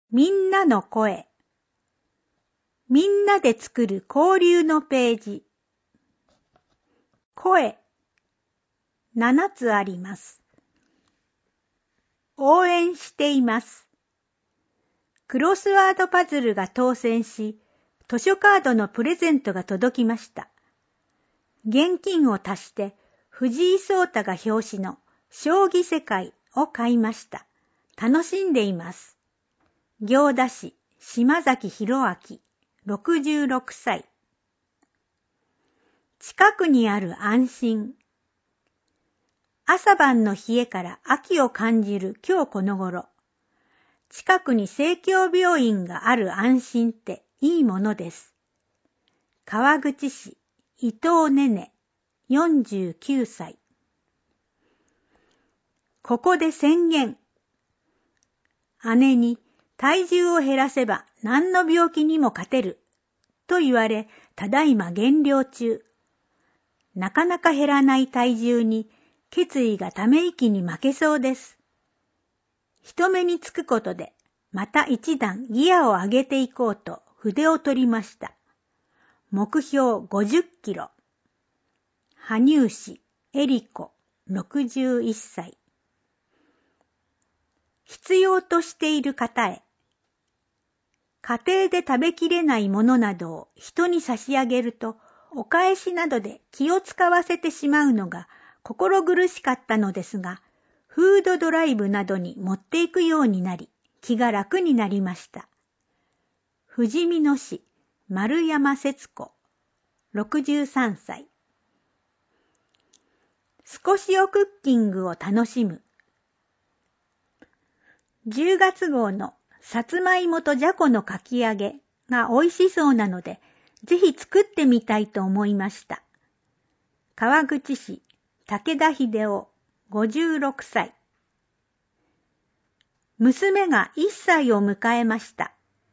みんなの声。みんなで作る交流のページ。声。7つあります。応援しています。クロスワードパズルが当選し、図書カードのプレゼントが届きました。現金を足して藤井聡太が表紙の将棋世界を買いました。楽しんでいます。行田市島崎博明66歳。近くにある安心。朝晩の冷えから秋を感じる今日この頃。近くに生協病院がある安心っていいものです。川口市伊藤ねね49歳。ここで宣言。姉に体重を減らせば何の病気にも勝てると言われ、ただいま減量中。なかなか減らない体重に決意がため息に負けそうです。人目につくことでまた一段ギアを上げていこうと筆を取りました。目標50キロ。羽生市エリコ61歳。必要としている方へ。家庭で食べきれないものなどを人に差し上げると、お返しなどで気を使わせてしまうのが心苦しかったのですが、フードドライブなどに持っていくようになり、気が楽になりました。ふじみ野市丸山節子63歳。少しおクッキングを楽しむ。10月号のさつまいもとじゃこのかき揚げが美味しそうなので、ぜひ作ってみたいと思いました。川口市武田秀夫56歳。娘が1歳を迎えました。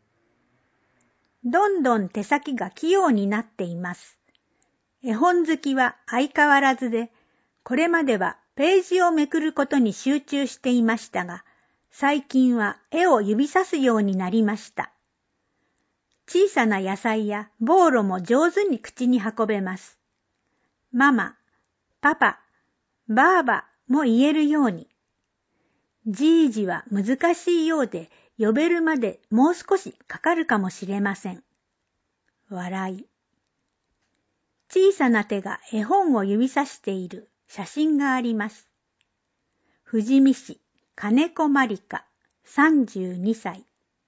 どんどん手先が器用になっています。絵本好きは相変わらずで、これまではページをめくることに集中していましたが、最近は絵を指さすようになりました。小さな野菜やボーロも上手に口に運べます。ママ、パパ、バーバも言えるように。じいじは難しいようで呼べるまでもう少しかかるかもしれません。笑い。小さな手が絵本を指さしている写真があります。富士見市金子まりか32歳。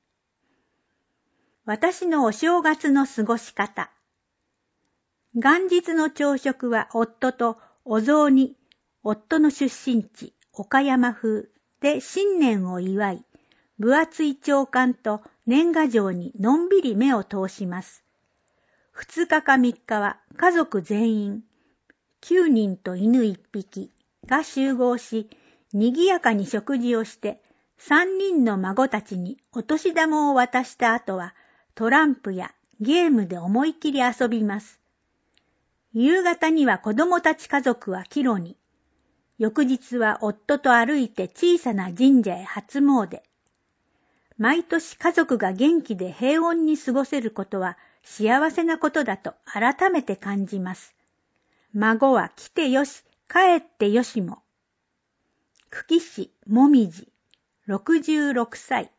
私のお正月の過ごし方。元日の朝食は夫とお雑煮、夫の出身地岡山風で新年を祝い、分厚い朝刊と年賀状にのんびり目を通します。2日か3日は家族全員、9人と犬1匹が集合し、賑やかに食事をして、3人の孫たちにお年玉を渡した後は、トランプやゲームで思い切り遊びます。夕方には子供たち家族は帰路に。翌日は夫と歩いて小さな神社へ初詣。毎年家族が元気で平穏に過ごせることは幸せなことだと改めて感じます。孫は来てよし、帰ってよしも。久喜市もみじ66歳。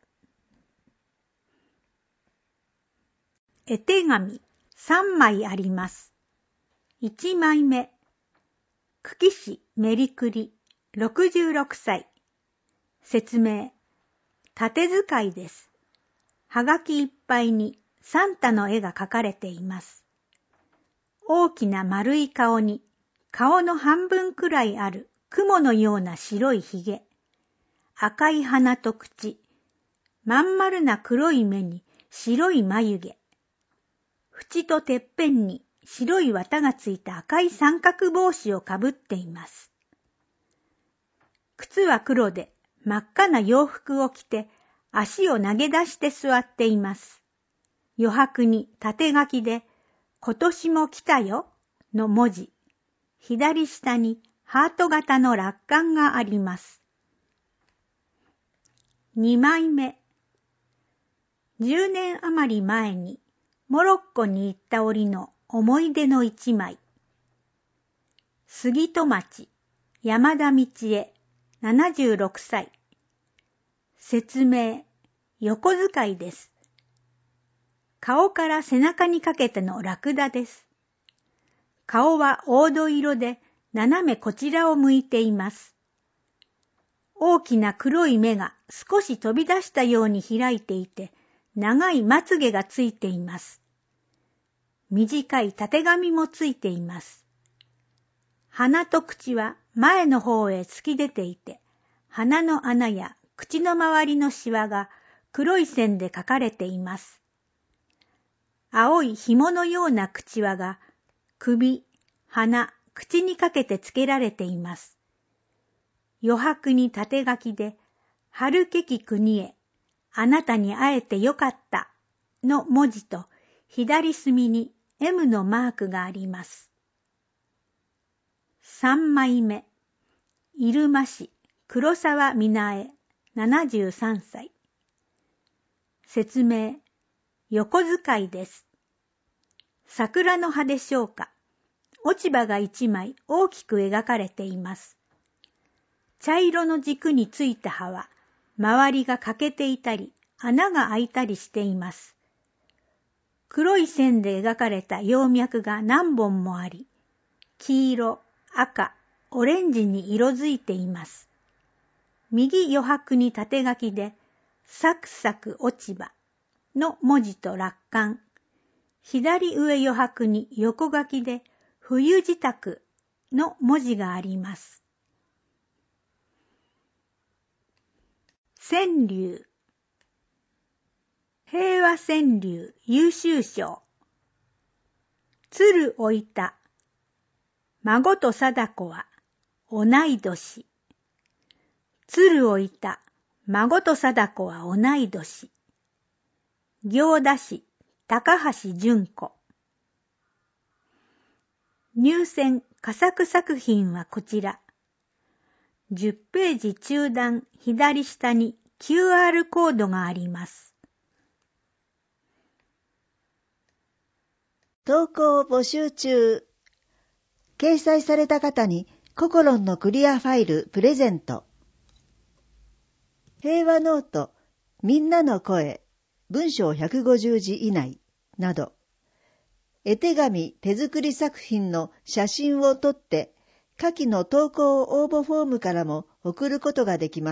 絵手紙3枚あります。1枚目。久喜市メリクリ66歳。説明。縦使いです。はがきいっぱいにサンタの絵が描かれています。大きな丸い顔に顔の半分くらいある雲のような白いひげ。赤い鼻と口。まん丸な黒い目に白い眉毛。縁とてっぺんに白い綿がついた赤い三角帽子をかぶっています。靴は黒で真っ赤な洋服を着て足を投げ出して座っています。余白に縦書きで今年も来たよの文字。左下にハート型の落款があります。2枚目。 10年余り前にモロッコに行った折の思い出の一枚。杉戸町、山田道恵、76歳。説明、横使いです。顔から背中にかけてのラクダです。顔は黄土色で斜めこちらを向いています。大きな黒い目が少し飛び出したように開いていて、長いまつげがついています。短いたてがみもついています。鼻と口は前の方へ突き出ていて、鼻の穴や口の周りのシワが黒い線で描かれています。青い紐のような口輪が首、鼻、口にかけてつけられています。余白に縦書きで、春けき国へ、あなたに会えてよかったの文字と左隅に M のマークがあります。3枚目、入間市黒沢美奈恵、73歳。説明、横使いです。桜の葉でしょうか。落ち葉が1枚大きく描かれています。茶色の軸についた葉は、周りが欠けていたり、穴が開いたりしています。黒い線で描かれた葉脈が何本もあり、黄色、赤、オレンジに色づいています。右余白に縦書きで、サクサク落ち葉の文字と落款。左上余白に横書きで、冬支度の文字があります。川柳。平和川柳優秀賞。鶴置いた。孫と貞子は同い年。鶴置いた。孫と貞子は同い年。行田市高橋純子。入選佳作作品はこちら。10ページ中段左下に QR コードがあります。 投稿募集中。掲載された方にココロンのクリアファイルプレゼント。平和ノート、みんなの声、文章150字以内など、絵手紙手作り作品の写真を撮って下記の投稿応募フォームからも送ることができます。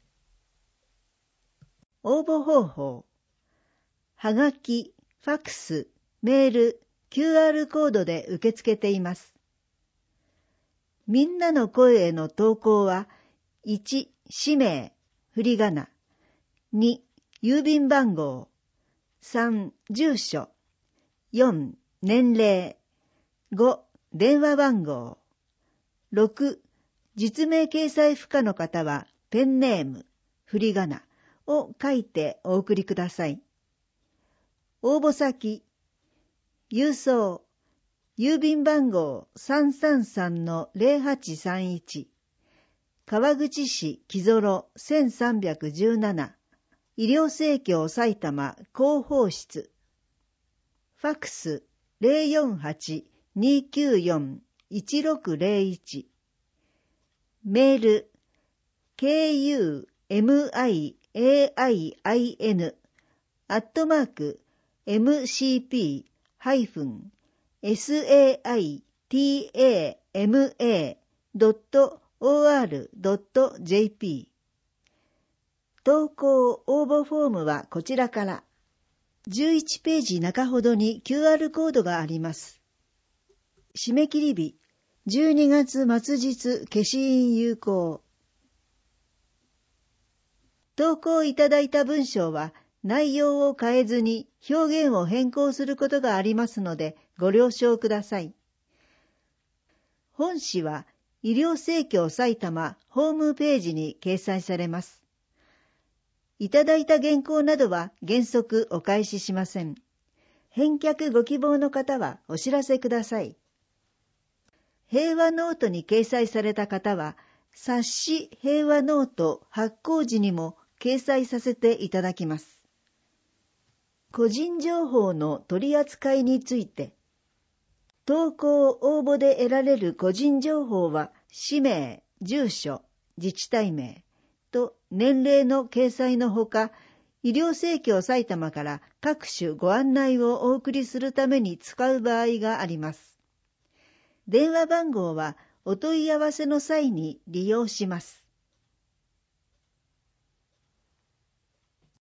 応募方法。はがき、ファックス、メール、QR コードで受け付けています。みんなの声への投稿は、1、氏名、振り仮名、2、郵便番号、3、住所、4、年齢、5、電話番号、6、実名掲載不可の方はペンネーム、振り仮名を書いてお送りください。応募先、郵送、郵便番号 333-0831 川口市木園1317医療生協埼玉広報室。ファックス 048-294-1601 メール kumaip-mcp-saitama.or.jp 投稿応募フォームはこちらから。11ページ中ほどに QR コードがあります。締め切り日、12月末日消印有効。投稿いただいた文章は内容を変えずに表現を変更することがありますのでご了承ください。本誌は医療生協埼玉ホームページに掲載されます。いただいた原稿などは原則お返ししません。返却ご希望の方はお知らせください。平和ノートに掲載された方は、冊子平和ノート発行時にも掲載させていただきます。 個人情報の取り扱いについて、投稿応募で得られる個人情報は、氏名、住所、自治体名と年齢の掲載のほか、医療生協埼玉から各種ご案内をお送りするために使う場合があります。電話番号はお問い合わせの際に利用します。